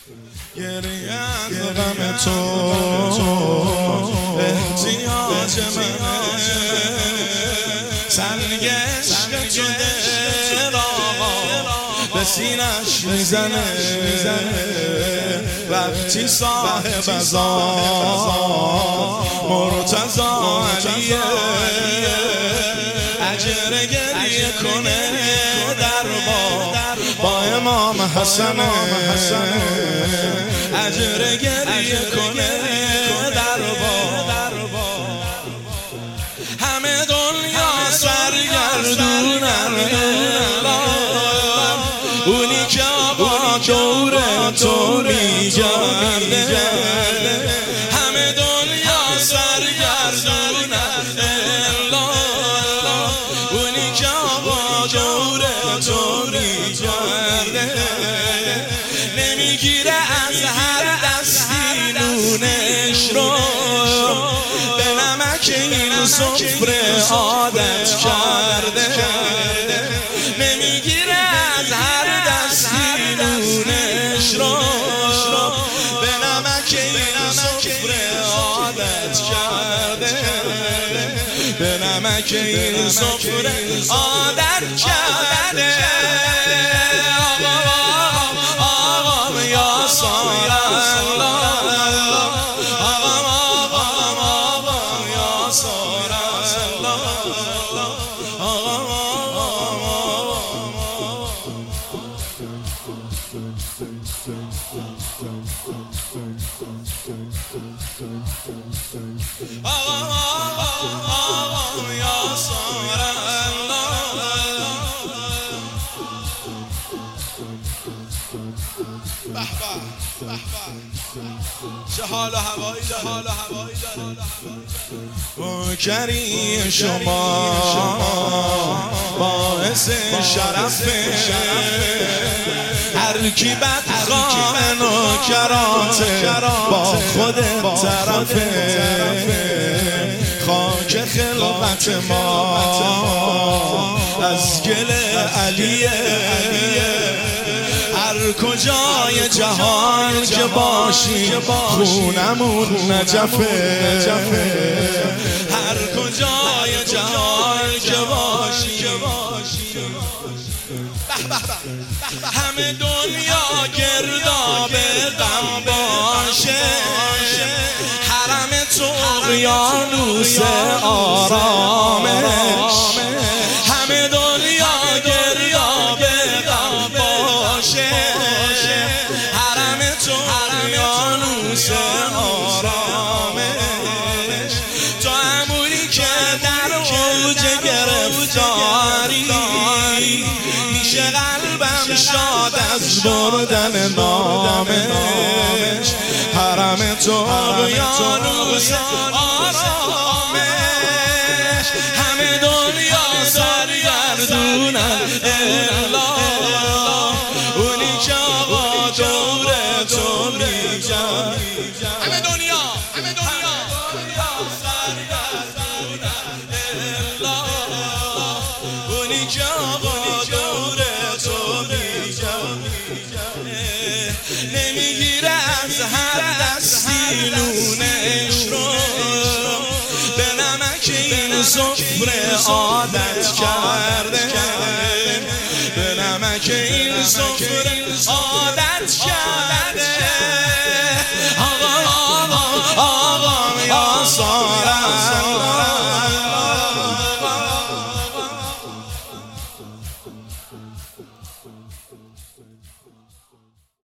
گریه از غم تو احتیاج منه، سرگشت تو دل آقا به سینش میزنه. وقتی صاحب ازا مرتضا علیه اجر گریه کنه در با امام حسن، اجر گریه کنه در همه دنیا سرگردونن، اونی که با دور تو میگرده. همه دنیا سرگردونن، اونی که با دور تو میگرده. نمیگیره از هر دستی نونش رو، به نمک این سفره عادت کرده. نمیگیره از هر دستی نونش رو، به نمک این سفره عادت کرده. به نمک این سفره عادت کرده. آقا یا سارا چه حال و هوایی داره. منکری شما باعث شرفه، هر کی بدخواه نوکراته با خودت طرفه. خاک خلقت ما از گل علیه، هر کجای جهان که باشی خونمون نجفه. هر کجای جهان که باشی همه دنیا گرداب غم باشه. حرم طغیانوس آرامش، همه دنیا گرداب غم باشه. حرم طغیانوس آرامش، تو همونی که در اوج گرفتاری میشه قلبم شاد از بردن نامش. حرم طغیانوس آرامش، همه دنیا سرگردونن، اونی که با دور تو میگن. همه دنیا سرگردونن، اونی که با دور تو میگن. نمیگیره از هر دستی نونش رو، به نمک این سفره عادت کرده. به نمک این سفره عادت کرده.